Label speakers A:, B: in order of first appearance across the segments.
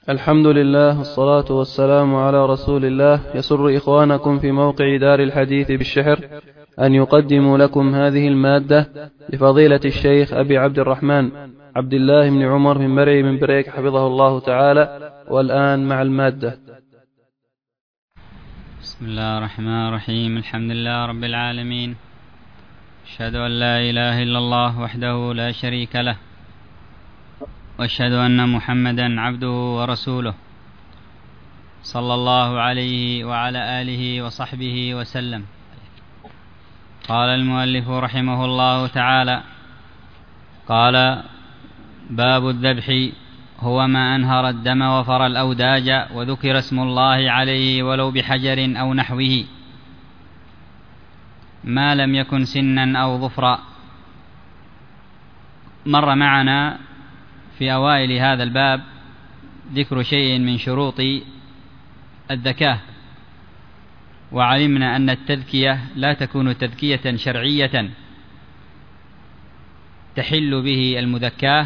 A: الحمد لله والصلاة والسلام على رسول الله. يسر إخوانكم في موقع دار الحديث بالشحر أن يقدموا لكم هذه المادة لفضيلة الشيخ أبي عبد الرحمن عبد الله بن عمر بن مرعي بن بريك حفظه الله تعالى. والآن مع المادة.
B: بسم الله الرحمن الرحيم. الحمد لله رب العالمين، أشهد أن لا إله إلا الله وحده لا شريك له، وأشهد أن محمدا عبده ورسوله، صلى الله عليه وعلى آله وصحبه وسلم. قال المؤلف رحمه الله تعالى: قال: باب الذبح هو ما أنهر الدم وفر الأوداج وذكر اسم الله عليه ولو بحجر أو نحوه، ما لم يكن سنا أو ظفرا. مر معنا في أوائل هذا الباب ذكر شيء من شروط الذكاة، وعلمنا أن التذكية لا تكون تذكية شرعية تحل به المذكاة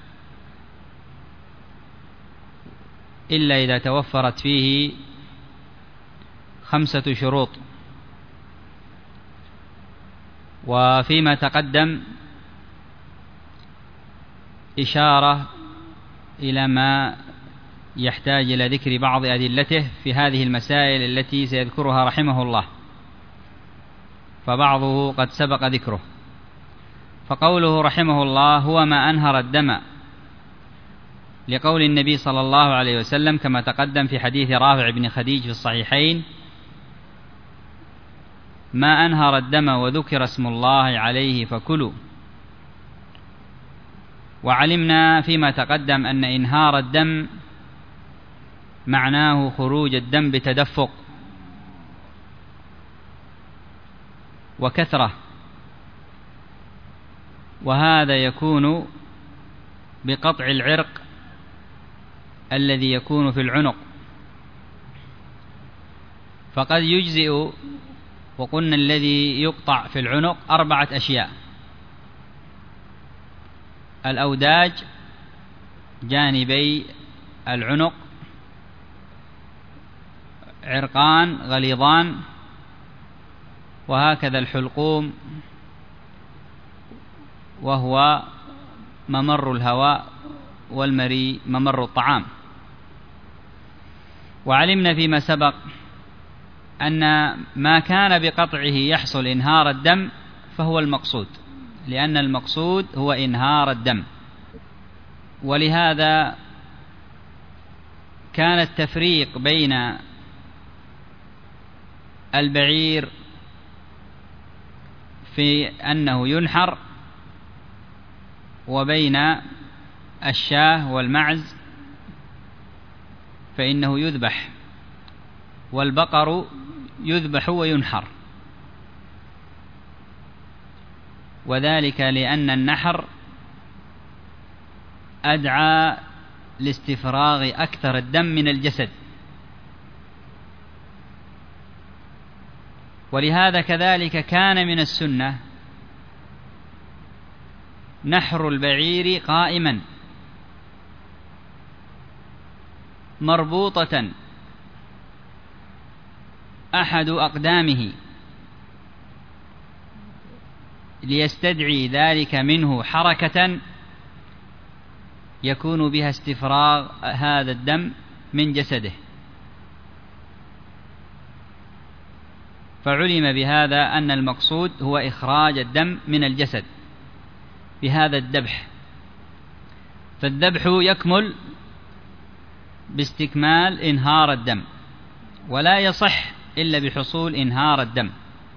B: إلا إذا توفرت فيه 5 شروط. وفيما تقدم إشارة إلى ما يحتاج إلى ذكر بعض أدلته في هذه المسائل التي سيذكرها رحمه الله، فبعضه قد سبق ذكره. فقوله رحمه الله هو ما أنهر الدم، لقول النبي صلى الله عليه وسلم كما تقدم في حديث رافع بن خديج في الصحيحين: ما أنهر الدم وذكر اسم الله عليه فكلوا. وعلمنا فيما تقدم أن إنهار الدم معناه خروج الدم بتدفق وكثرة، وهذا يكون بقطع العرق الذي يكون في العنق. فقد يجزئ، وقلنا الذي يقطع في العنق 4 أشياء: الأوداج جانبي العنق، عرقان غليظان، وهكذا الحلقوم وهو ممر الهواء، والمري ممر الطعام. وعلمنا فيما سبق أن ما كان بقطعه يحصل إنهار الدم فهو المقصود، لأن المقصود هو إنهار الدم. ولهذا كان التفريق بين البعير في أنه ينحر وبين الشاة والمعز فإنه يذبح، والبقر يذبح وينحر، وذلك لأن النحر أدعى لاستفراغ أكثر الدم من الجسد. ولهذا كذلك كان من السنة نحر البعير قائما مربوطة أحد أقدامه، ليستدعي ذلك منه حركة يكون بها استفراغ هذا الدم من جسده. فعلم بهذا أن المقصود هو إخراج الدم من الجسد بهذا الذبح. فالذبح يكمل باستكمال إنهار الدم، ولا يصح إلا بحصول إنهار الدم.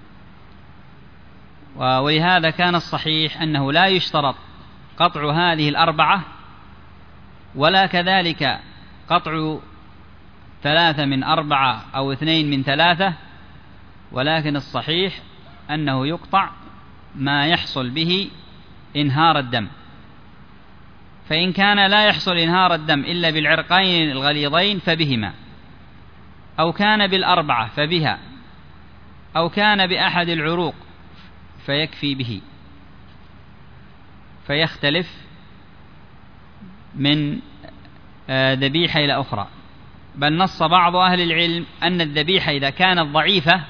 B: ولهذا كان الصحيح أنه لا يشترط قطع هذه 4، ولا كذلك قطع 3 من 4 أو 2 من 3، ولكن الصحيح أنه يقطع ما يحصل به إنهار الدم. فإن كان لا يحصل إنهار الدم إلا بالعرقين الغليظين فبهما، أو كان بال4 فبها، أو كان بأحد العروق فيكفي به. فيختلف من ذبيحة إلى أخرى، بل نص بعض أهل العلم أن الذبيحة إذا كانت ضعيفة،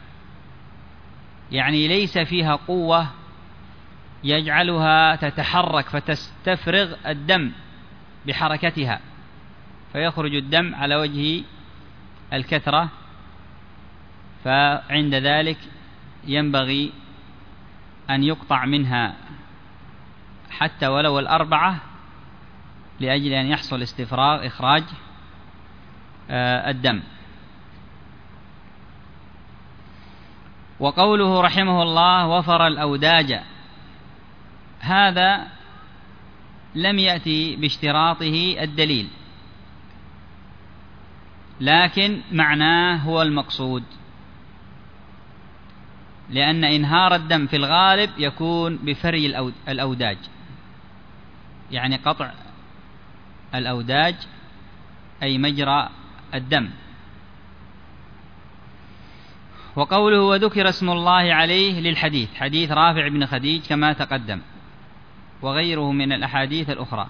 B: يعني ليس فيها قوة يجعلها تتحرك فتستفرغ الدم بحركتها فيخرج الدم على وجه الكثرة، فعند ذلك ينبغي أن يقطع منها حتى ولو الأربعة لأجل أن يحصل استفراغ إخراج الدم. وقوله رحمه الله وفر الأوداج، هذا لم يأتي باشتراطه الدليل، لكن معناه هو المقصود، لأن إنهار الدم في الغالب يكون بفري الأوداج، يعني قطع الأوداج أي مجرى الدم. وقوله وذكر اسم الله عليه للحديث، حديث رافع بن خديج كما تقدم، وغيره من الأحاديث الأخرى.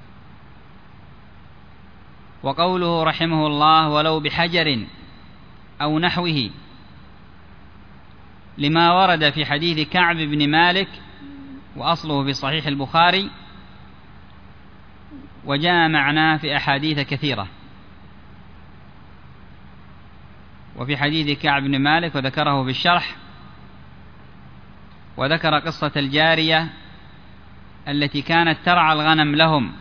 B: وقوله رحمه الله ولو بحجر أو نحوه، لما ورد في حديث كعب بن مالك وأصله في صحيح البخاري، وجاء معناه في أحاديث كثيرة. وفي حديث كعب بن مالك وذكره في الشرح، وذكر قصة الجارية التي كانت ترعى الغنم لهم،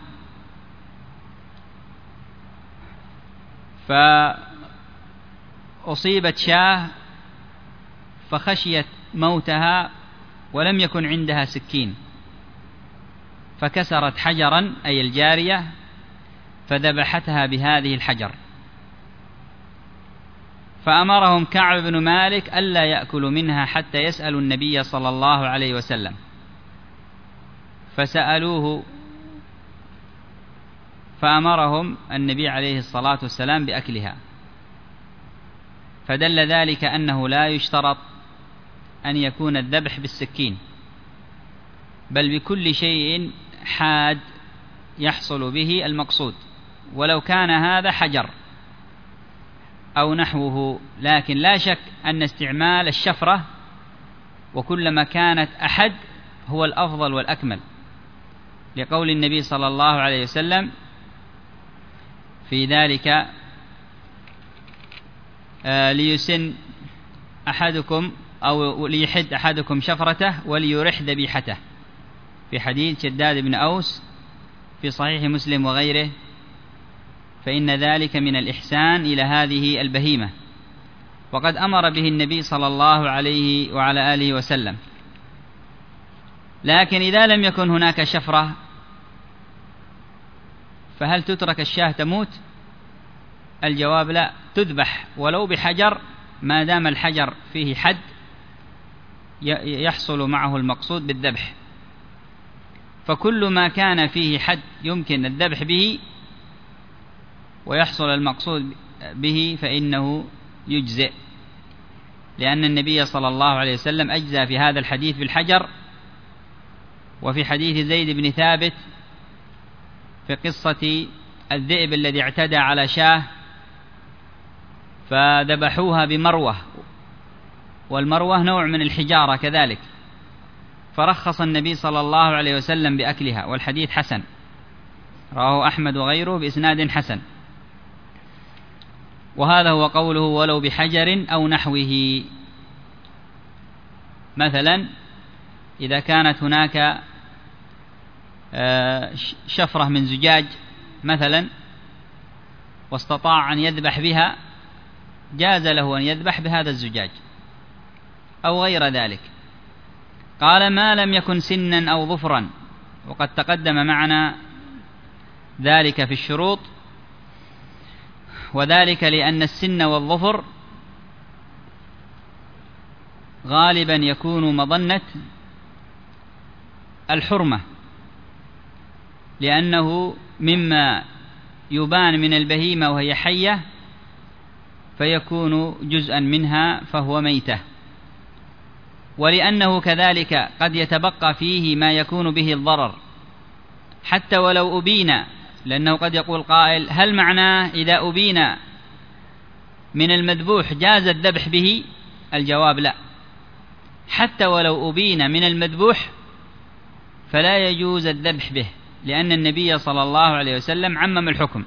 B: فأصيبت شاة فخشيت موتها ولم يكن عندها سكين، فكسرت حجرا أي الجارية فذبحتها بهذه الحجر، فأمرهم كعب بن مالك ألا يأكلوا منها حتى يسألوا النبي صلى الله عليه وسلم، فسألوه فأمرهم النبي عليه الصلاة والسلام بأكلها، فدل ذلك أنه لا يشترط أن يكون الذبح بالسكين، بل بكل شيء حاد يحصل به المقصود، ولو كان هذا حجر أو نحوه. لكن لا شك أن استعمال الشفرة وكلما كانت أحد هو الأفضل والأكمل، لقول النبي صلى الله عليه وسلم في ذلك ليسن أحدكم أو ليحد أحدكم شفرته وليرح ذبيحته، في حديث شداد بن أوس في صحيح مسلم وغيره، فإن ذلك من الإحسان إلى هذه البهيمة، وقد أمر به النبي صلى الله عليه وعلى آله وسلم. لكن إذا لم يكن هناك شفرة فهل تترك الشاة تموت؟ الجواب لا، تذبح ولو بحجر، ما دام الحجر فيه حد يحصل معه المقصود بالذبح، فكل ما كان فيه حد يمكن الذبح به ويحصل المقصود به فإنه يجزئ، لأن النبي صلى الله عليه وسلم أجزى في هذا الحديث بالحجر. وفي حديث زيد بن ثابت في قصة الذئب الذي اعتدى على شاة فذبحوها بمروة، والمروة نوع من الحجارة كذلك، فرخص النبي صلى الله عليه وسلم بأكلها، والحديث حسن، رواه أحمد وغيره بإسناد حسن. وهذا هو قوله ولو بحجر أو نحوه. مثلا إذا كانت هناك شفرة من زجاج مثلا واستطاع أن يذبح بها، جاز له أن يذبح بهذا الزجاج أو غير ذلك. قال ما لم يكن سنا أو ظفرا، وقد تقدم معنا ذلك في الشروط، وذلك لأن السن والظفر غالبا يكون مظنة الحرمة، لأنه مما يبان من البهيمة وهي حية فيكون جزءا منها فهو ميتة، ولأنه كذلك قد يتبقى فيه ما يكون به الضرر حتى ولو أبين لأنه قد يقول قائل: هل معناه إذا أبين من المذبوح جاز الذبح به؟ الجواب: لا، حتى ولو أبين من المذبوح فلا يجوز الذبح به، لأن النبي صلى الله عليه وسلم عمم الحكم.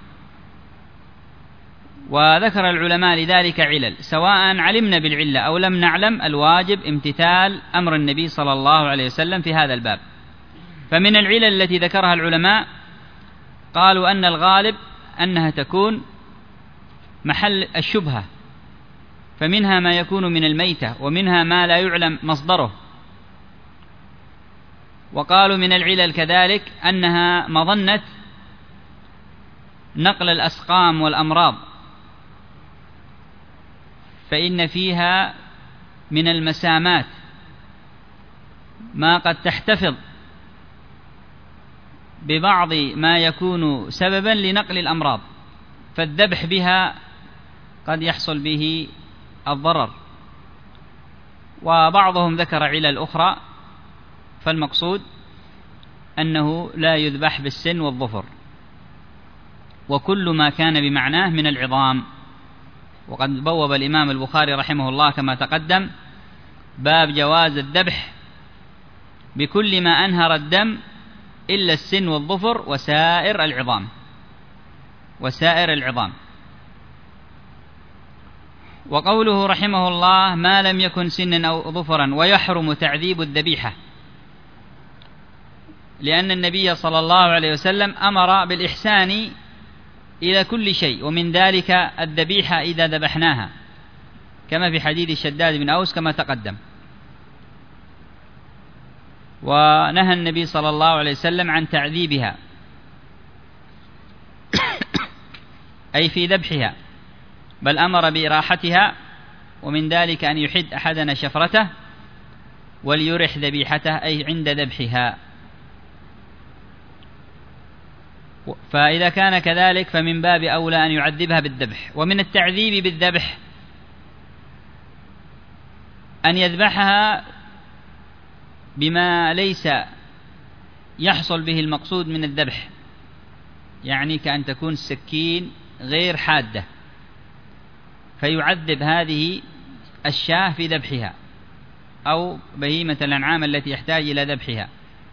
B: وذكر العلماء لذلك علل، سواء علمنا بالعلة أو لم نعلم، الواجب امتثال أمر النبي صلى الله عليه وسلم في هذا الباب. فمن العلل التي ذكرها العلماء قالوا أن الغالب أنها تكون محل الشبهة، فمنها ما يكون من الميتة، ومنها ما لا يعلم مصدره. وقالوا من العلل كذلك أنها مظنة نقل الأسقام والأمراض، فإن فيها من المسامات ما قد تحتفظ ببعض ما يكون سببا لنقل الأمراض، فالذبح بها قد يحصل به الضرر. وبعضهم ذكر علل أخرى، فالمقصود أنه لا يذبح بالسن والظفر، وكل ما كان بمعناه من العظام. وقد بوب الإمام البخاري رحمه الله كما تقدم باب جواز الذبح بكل ما أنهر الدم إلا السن والظفر وسائر العظام. وقوله رحمه الله: ما لم يكن سنا أو ظفرا، ويحرم تعذيب الذبيحة، لأن النبي صلى الله عليه وسلم أمر بالإحسان إلى كل شيء، ومن ذلك الذبيحة إذا ذبحناها، كما في حديث الشداد بن أوس كما تقدم. ونهى النبي صلى الله عليه وسلم عن تعذيبها أي في ذبحها، بل أمر بإراحتها، ومن ذلك أن يحد أحدنا شفرته وليرح ذبيحته أي عند ذبحها. فإذا كان كذلك فمن باب أولى أن يعذبها بالذبح. ومن التعذيب بالذبح أن يذبحها بما ليس يحصل به المقصود من الذبح، يعني كأن تكون السكين غير حادة، فيعذب هذه الشاة في ذبحها، أو بهيمة الأنعام التي يحتاج إلى ذبحها.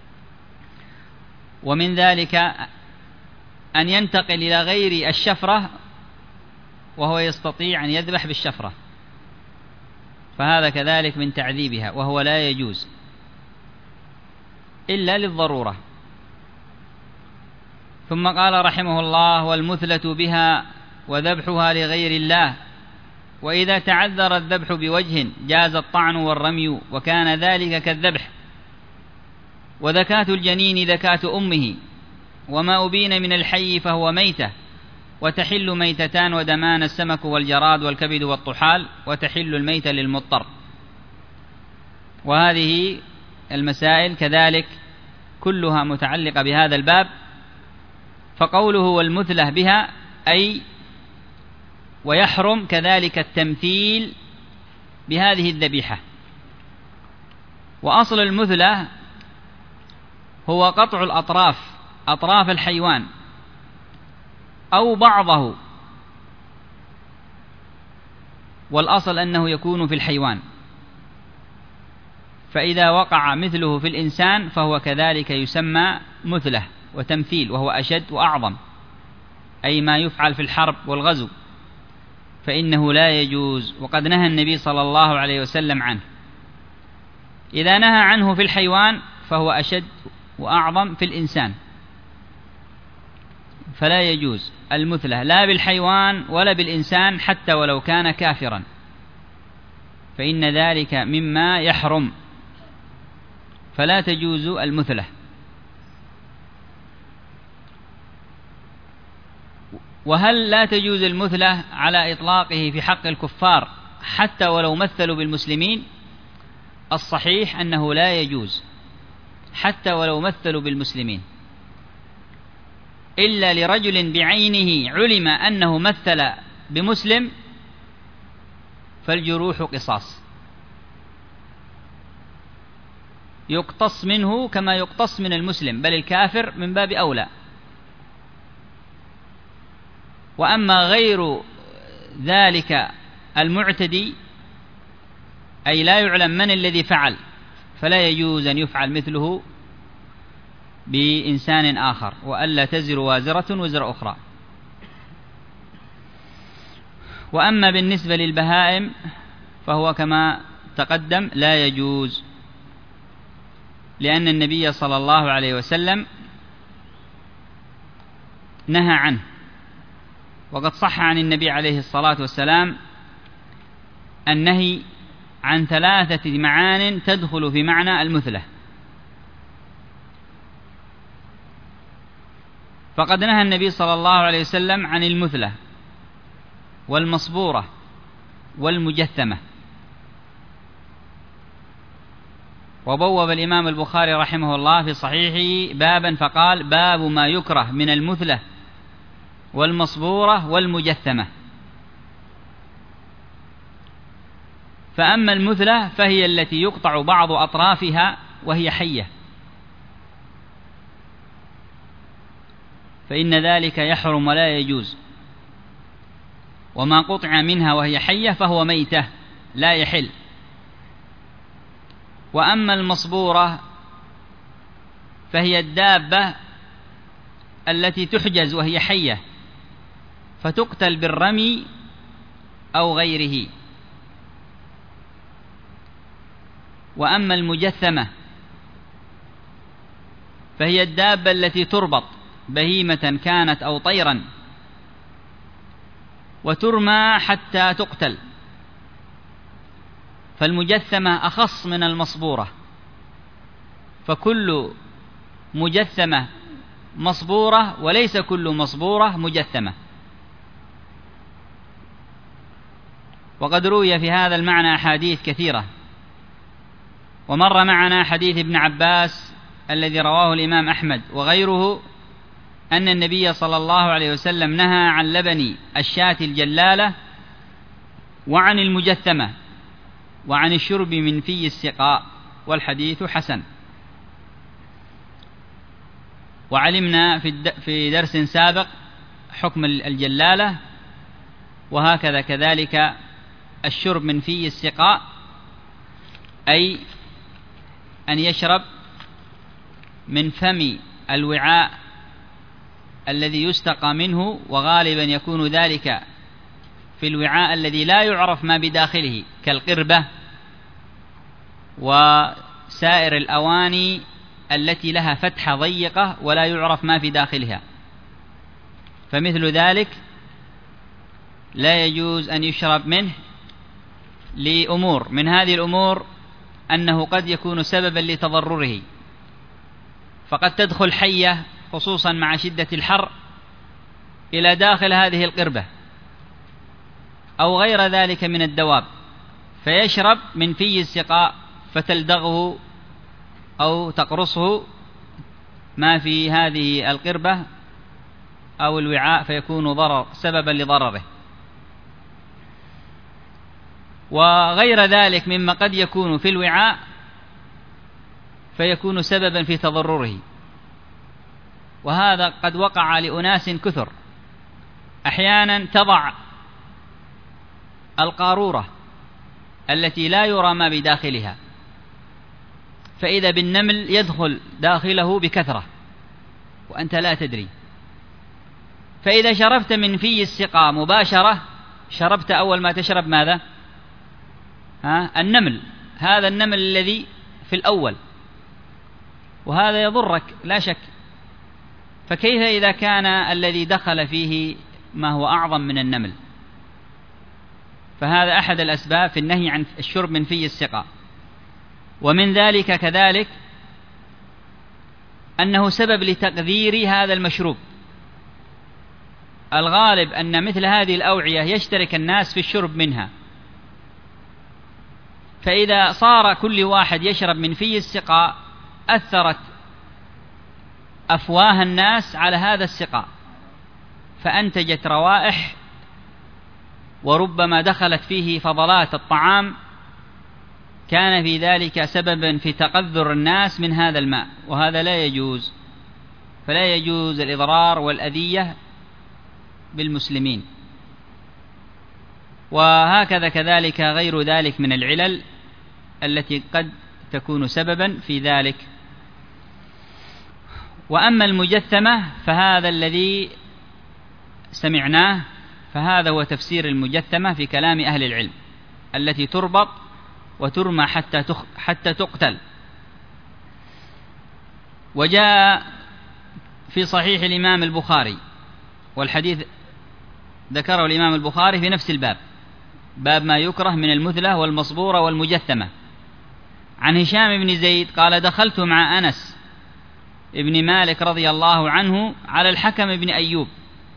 B: ومن ذلك أن ينتقل إلى غير الشفرة وهو يستطيع أن يذبح بالشفرة، فهذا كذلك من تعذيبها، وهو لا يجوز إلا للضرورة. ثم قال رحمه الله: والمثلة بها وذبحها لغير الله، وإذا تعذر الذبح بوجه جاز الطعن والرمي، وكان ذلك كالذبح. وذكاة الجنين ذكاة أمه، وما أبين من الحي فهو ميتة، وتحل ميتتان ودمان السمك والجراد والكبد والطحال، وتحل الميتة للمضطر. وهذه المسائل كذلك كلها متعلقة بهذا الباب. فقوله والمثلة بها أي ويحرم كذلك التمثيل بهذه الذبيحة. وأصل المثلة هو قطع الأطراف، أطراف الحيوان أو بعضه، والأصل أنه يكون في الحيوان، فإذا وقع مثله في الإنسان فهو كذلك يسمى مثلة وتمثيل، وهو أشد وأعظم، أي ما يفعل في الحرب والغزو، فإنه لا يجوز، وقد نهى النبي صلى الله عليه وسلم عنه. إذا نهى عنه في الحيوان فهو أشد وأعظم في الإنسان، فلا يجوز المثلة لا بالحيوان ولا بالإنسان، حتى ولو كان كافرا، فإن ذلك مما يحرم، فلا تجوز المثلة. وهل لا تجوز المثلة على إطلاقه في حق الكفار حتى ولو مثلوا بالمسلمين؟ الصحيح أنه لا يجوز حتى ولو مثلوا بالمسلمين، إلا لرجل بعينه علم أنه مثل بمسلم، فالجروح قصاص، يقتص منه كما يقتص من المسلم، بل الكافر من باب أولى. وأما غير ذلك المعتدي أي لا يعلم من الذي فعل فلا يجوز أن يفعل مثله بإنسان آخر، وألا تزر وازرة وزر أخرى. وأما بالنسبة للبهائم فهو كما تقدم لا يجوز، لأن النبي صلى الله عليه وسلم نهى عنه، وقد صح عن النبي عليه الصلاة والسلام النهي عن 3 معان تدخل في معنى المثلة. فقد نهى النبي صلى الله عليه وسلم عن المثلة والمصبورة والمجثمة. وبوب الإمام البخاري رحمه الله في صحيحه بابا فقال: باب ما يكره من المثلة والمصبورة والمجثمة. فأما المثلة فهي التي يقطع بعض أطرافها وهي حية، فإن ذلك يحرم ولا يجوز، وما قطع منها وهي حية فهو ميتة لا يحل. وأما المصبورة فهي الدابة التي تحجز وهي حية فتقتل بالرمي أو غيره. وأما المجثمة فهي الدابة التي تربط بهيمة كانت أو طيرا وترمى حتى تقتل، فالمجثمة أخص من المصبورة، فكل مجثمة مصبورة وليس كل مصبورة مجثمة. وقد روي في هذا المعنى أحاديث كثيرة، ومر معنا حديث ابن عباس الذي رواه الإمام أحمد وغيره أن النبي صلى الله عليه وسلم نهى عن لبن الشاة الجلالة وعن المجثمة وعن الشرب من في السقاء، والحديث حسن. وعلمنا في درس سابق حكم الجلالة، وهكذا كذلك الشرب من في السقاء، أي أن يشرب من فم الوعاء الذي يستقى منه، وغالبا يكون ذلك في الوعاء الذي لا يعرف ما بداخله كالقربة وسائر الأواني التي لها فتحة ضيقة ولا يعرف ما في داخلها، فمثل ذلك لا يجوز أن يشرب منه لأمور. من هذه الأمور أنه قد يكون سببا لتضرره، فقد تدخل حية خصوصا مع شدة الحر إلى داخل هذه القربة أو غير ذلك من الدواب، فيشرب من في السقاء فتلدغه أو تقرصه ما في هذه القربة أو الوعاء، فيكون سببا لضرره. وغير ذلك مما قد يكون في الوعاء فيكون سببا في تضرره، وهذا قد وقع لأناس كثر. أحيانا تضع القارورة التي لا يرى ما بداخلها، فإذا بالنمل يدخل داخله بكثرة وأنت لا تدري، فإذا شربت من في السقاء مباشرة شربت أول ما تشرب ماذا؟ النمل، هذا النمل الذي في الأول، وهذا يضرك لا شك. فكيف إذا كان الذي دخل فيه ما هو أعظم من النمل؟ فهذا أحد الأسباب في النهي عن الشرب من في السقاء. ومن ذلك كذلك أنه سبب لتقذير هذا المشروب. الغالب أن مثل هذه الأوعية يشترك الناس في الشرب منها، فإذا صار كل واحد يشرب من في السقاء أثرت أفواه الناس على هذا السقاء، فأنتجت روائح، وربما دخلت فيه فضلات الطعام، كان في ذلك سببا في تقذر الناس من هذا الماء، وهذا لا يجوز. فلا يجوز الإضرار والأذية بالمسلمين. وهكذا كذلك غير ذلك من العلل التي قد تكون سببا في ذلك. وأما المجثمة فهذا الذي سمعناه، فهذا هو تفسير المجثمة في كلام أهل العلم، التي تربط وترمى حتى تقتل. وجاء في صحيح الإمام البخاري، والحديث ذكره الإمام البخاري في نفس الباب، باب ما يكره من المثلة والمصبورة والمجثمة، عن هشام بن زيد قال: دخلت مع أنس ابن مالك رضي الله عنه على الحكم بن أيوب،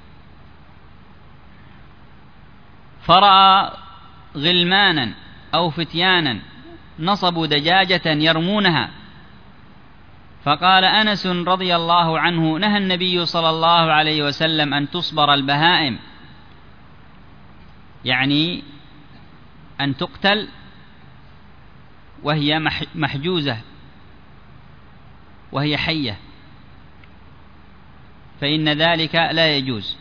B: فرأى غلمانا أو فتيانا نصبوا دجاجة يرمونها، فقال أنس رضي الله عنه: نهى النبي صلى الله عليه وسلم أن تصبر البهائم، يعني أن تقتل وهي محجوزة وهي حية، فإن ذلك لا يجوز.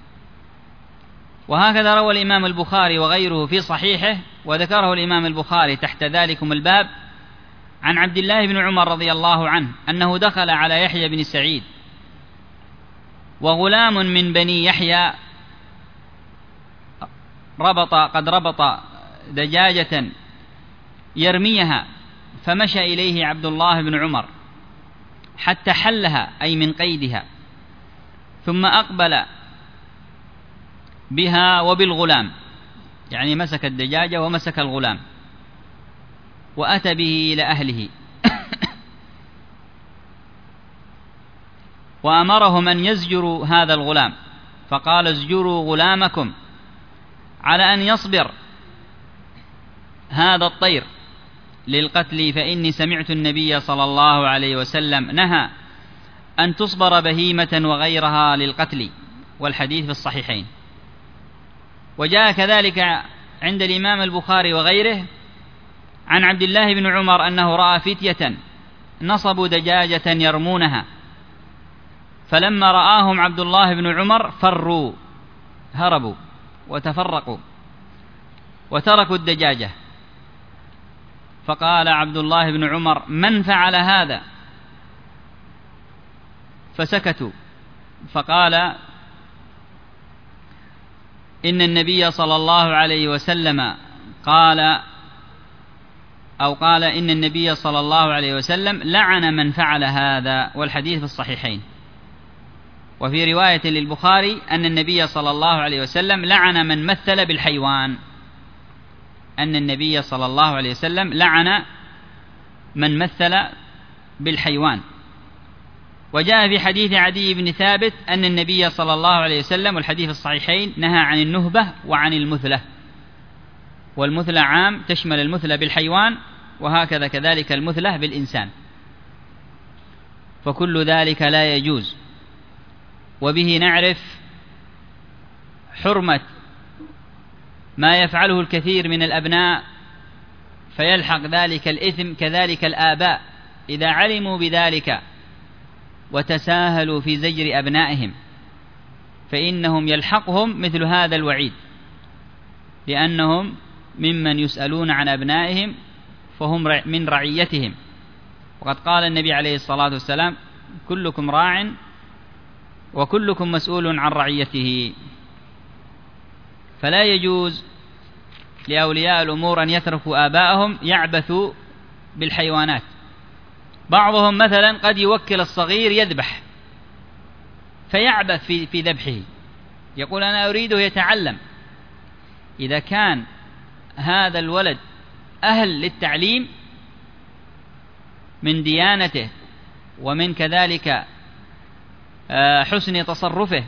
B: وهكذا روى الإمام البخاري وغيره في صحيحه، وذكره الإمام البخاري تحت ذلكم الباب عن عبد الله بن عمر رضي الله عنه أنه دخل على يحيى بن سعيد وغلام من بني يحيى قد ربط دجاجة يرميها، فمشى إليه عبد الله بن عمر حتى حلها أي من قيدها، ثم أقبل بها وبالغلام، يعني مسك الدجاجة ومسك الغلام وأتى به إلى أهله وأمرهم أن يزجروا هذا الغلام، فقال: ازجروا غلامكم على أن يصبر هذا الطير للقتل، فإني سمعت النبي صلى الله عليه وسلم نهى أن تصبر بهيمة وغيرها للقتل، والحديث في الصحيحين. وجاء كذلك عند الإمام البخاري وغيره عن عبد الله بن عمر أنه رأى فتية نصبوا دجاجة يرمونها، فلما رآهم عبد الله بن عمر فروا، هربوا وتفرقوا وتركوا الدجاجة، فقال عبد الله بن عمر: من فعل هذا؟ فسكتوا، فقال: إن النبي صلى الله عليه وسلم قال إن النبي صلى الله عليه وسلم لعن من فعل هذا، والحديث في الصحيحين. وفي رواية للبخاري أن النبي صلى الله عليه وسلم لعن من مثل بالحيوان، أن النبي صلى الله عليه وسلم لعن من مثل بالحيوان. وجاء في حديث عدي بن ثابت أن النبي صلى الله عليه وسلم، والحديث الصحيحين، نهى عن النهبة وعن المثلة، والمثلة عام تشمل المثلة بالحيوان، وهكذا كذلك المثلة بالإنسان، فكل ذلك لا يجوز. وبه نعرف حرمة ما يفعله الكثير من الأبناء فيلحق ذلك الإثم، كذلك الآباء إذا علموا بذلك وتساهلوا في زجر أبنائهم، فإنهم يلحقهم مثل هذا الوعيد، لأنهم ممن يسألون عن أبنائهم، فهم من رعيتهم. وقد قال النبي عليه الصلاة والسلام: كلكم راع وكلكم مسؤول عن رعيته. فلا يجوز لأولياء الأمور أن يتركوا آباءهم يعبثوا بالحيوانات. بعضهم مثلا قد يوكل الصغير يذبح فيعبث في ذبحه، يقول: أنا أريده يتعلم. إذا كان هذا الولد أهل للتعليم من ديانته ومن كذلك حسن تصرفه،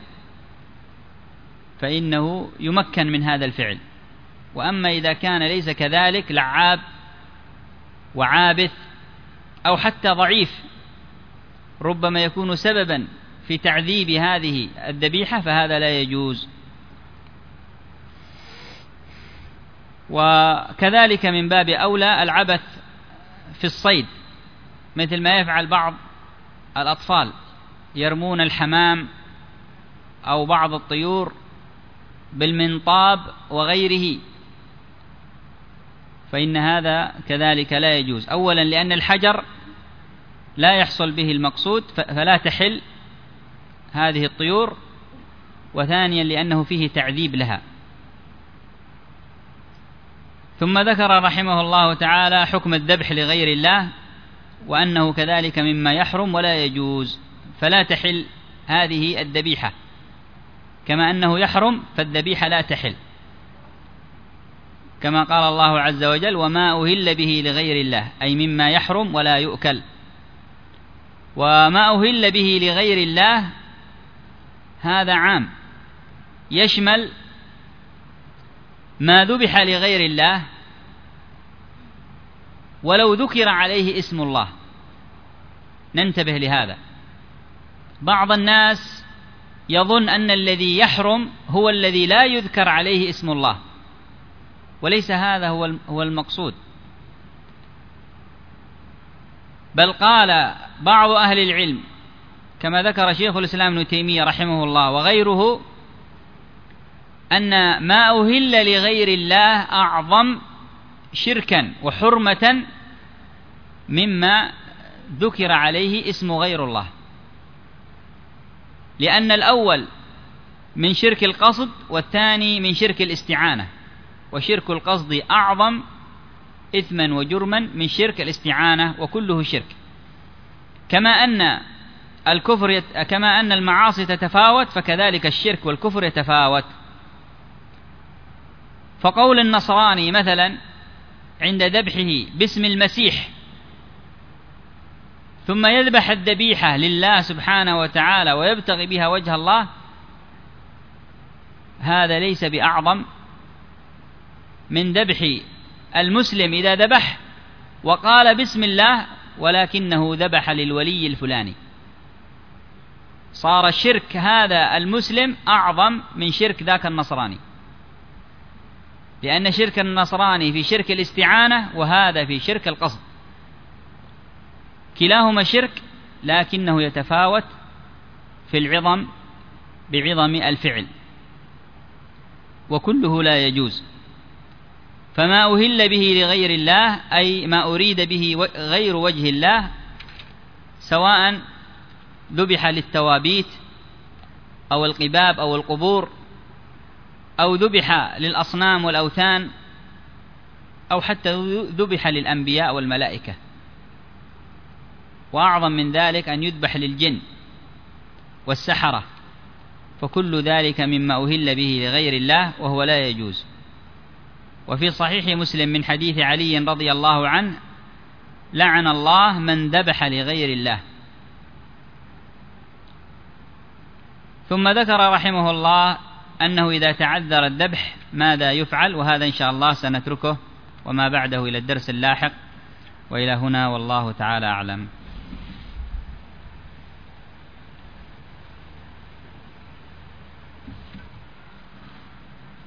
B: فإنه يمكن من هذا الفعل. وأما إذا كان ليس كذلك، لعاب وعابث أو حتى ضعيف، ربما يكون سببا في تعذيب هذه الذبيحة، فهذا لا يجوز. وكذلك من باب أولى العبث في الصيد، مثل ما يفعل بعض الأطفال، يرمون الحمام أو بعض الطيور بالمنطاب وغيره فإن هذا كذلك لا يجوز. أولا لأن الحجر لا يحصل به المقصود فلا تحل هذه الطيور، وثانيا لأنه فيه تعذيب لها. ثم ذكر رحمه الله تعالى حكم الذبح لغير الله، وأنه كذلك مما يحرم ولا يجوز، فلا تحل هذه الذبيحة كما أنه يحرم فالذبيحة لا تحل، كما قال الله عز وجل وما أهل به لغير الله، أي مما يحرم ولا يؤكل. وما أهل به لغير الله هذا عام، يشمل ما ذبح لغير الله ولو ذكر عليه اسم الله. ننتبه لهذا، بعض الناس يظن أن الذي يحرم هو الذي لا يذكر عليه اسم الله، وليس هذا هو المقصود. بل قال بعض أهل العلم كما ذكر شيخ الإسلام ابن تيمية رحمه الله وغيره أن ما أهل لغير الله أعظم شركا وحرمة مما ذكر عليه اسم غير الله، لأن الأول من شرك القصد والثاني من شرك الاستعانة، وشرك القصد أعظم إثما وجرما من شرك الاستعانة، وكله شرك. كما أن المعاصي تتفاوت فكذلك الشرك والكفر يتفاوت. فقول النصراني مثلا عند ذبحه باسم المسيح ثم يذبح الذبيحة لله سبحانه وتعالى ويبتغي بها وجه الله، هذا ليس بأعظم من ذبح المسلم إذا ذبح وقال بسم الله ولكنه ذبح للولي الفلاني. صار شرك هذا المسلم أعظم من شرك ذاك النصراني، لأن شرك النصراني في شرك الاستعانة وهذا في شرك القصد، كلاهما شرك لكنه يتفاوت في العظم بعظم الفعل، وكله لا يجوز. فما أهل به لغير الله أي ما أريد به غير وجه الله، سواء ذبح للتوابيت أو القباب أو القبور، أو ذبح للأصنام والأوثان، أو حتى ذبح للأنبياء والملائكة. وأعظم من ذلك أن يذبح للجن والسحرة، فكل ذلك مما أهل به لغير الله وهو لا يجوز. وفي صحيح مسلم من حديث علي رضي الله عنه لعن الله من ذبح لغير الله. ثم ذكر رحمه الله أنه إذا تعذر الذبح ماذا يفعل، وهذا إن شاء الله سنتركه وما بعده إلى الدرس اللاحق. وإلى هنا والله تعالى أعلم.